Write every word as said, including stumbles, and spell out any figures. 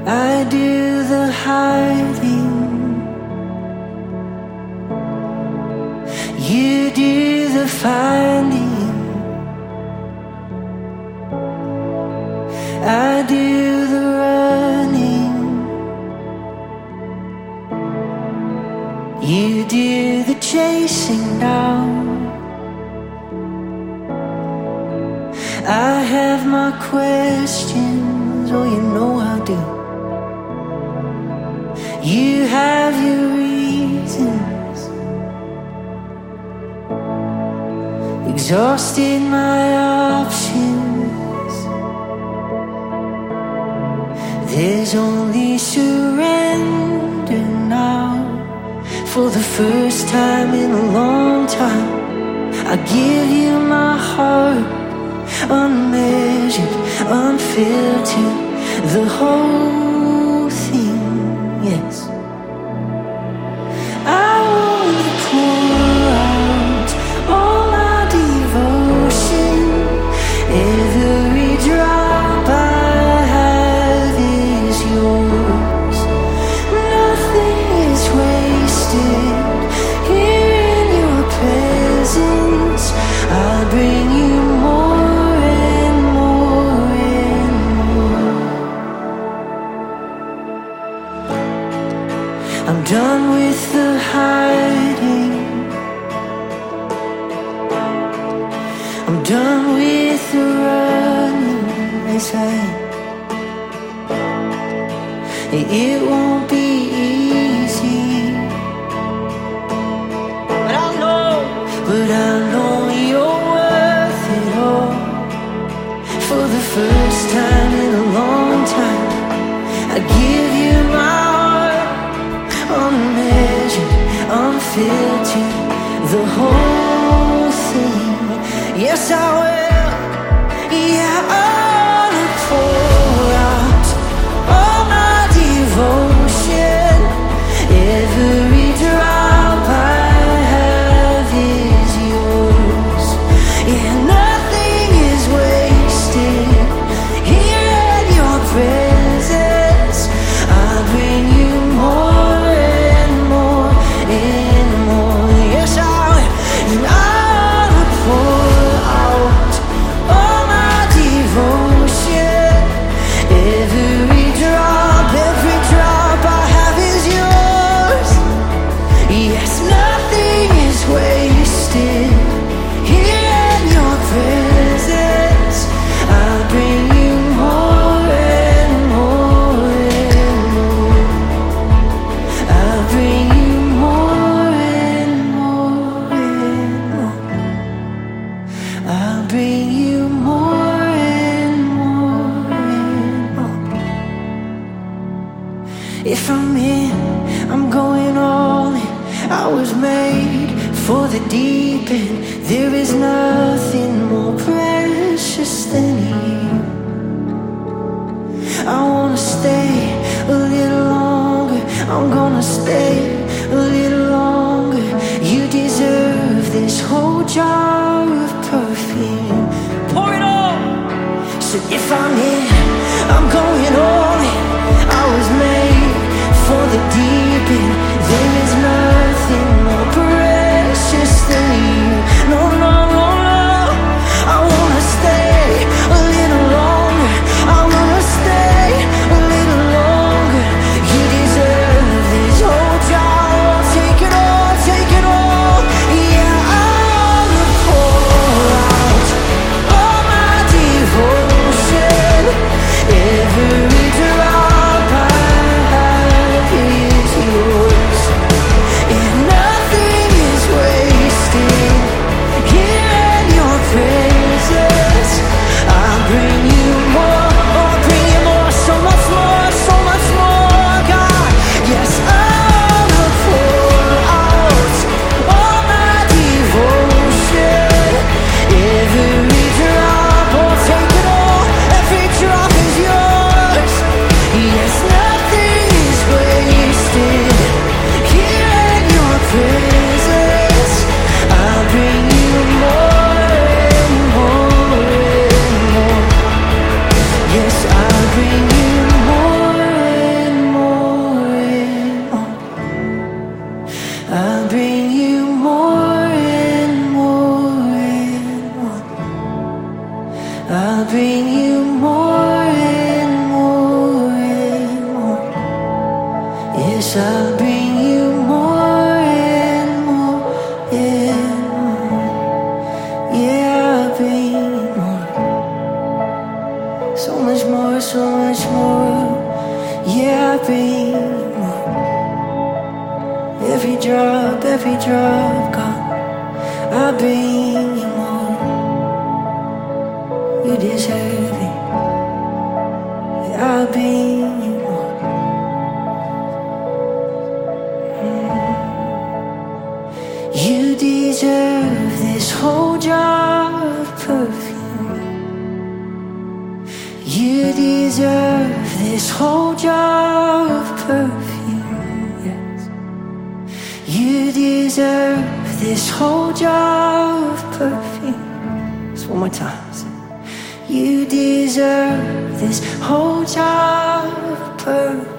I do the hiding, you do the finding. I do the running, you do the chasing down. I have my questions, oh you know I do. You have your reasons, exhausted my options. There's only surrender now. For the first time in a long time, I give you my heart, unmeasured, unfiltered, the whole thing, yes. I wanna pour out all my devotion. Every drop I have is yours. Nothing is wasted here in your presence. I'll bring you more and more and more. I'm done with the hiding, I'm done with the running. Yes, I am. It won't be easy, but I know, but I know you're worth it all. For the first time in a long time, I give you my heart, unmeasured, unfiltered, the whole thing. Yes, I will. Yeah, I'll pour out all my devotion. Every drop I have is yours. Yeah, nothing is wasted here in your presence. I'll bring you more and more and more. Yes, I will. And I'll pour out all my devotion. Every drop, every drop I have is yours. Yes, nothing is wasted here in your presence. I'll bring you more and more and more. I'll bring you more and more and more. I'll bring you more and more and more. If I'm in, I'm going all in. I was made for the deep end. There is nothing more precious than you. I wanna stay a little longer. I'm gonna stay a little longer. You deserve this whole jar of perfume. Pour it all. So if I'm in, I'm going all in. I was made for the deep end. There is nothing more precious than you. No, no, no, no. I wanna stay a little longer. I wanna stay a little longer. You deserve this whole jar. Take it all, take it all. Yeah, I'll pour out all my devotion. Every bring you more and more and more. Yes, I'll bring you more and more and more. Yeah, I'll bring you more. So much more, so much more. Yeah, I'll bring you more. Every drop, every drop, God, I'll bring you more. You deserve it. I'll bring you more. Mm. You deserve this whole jar of perfume. You deserve this whole jar of perfume. Yes. You deserve this whole jar of perfume. Just one more time. You deserve this whole jar of pearl.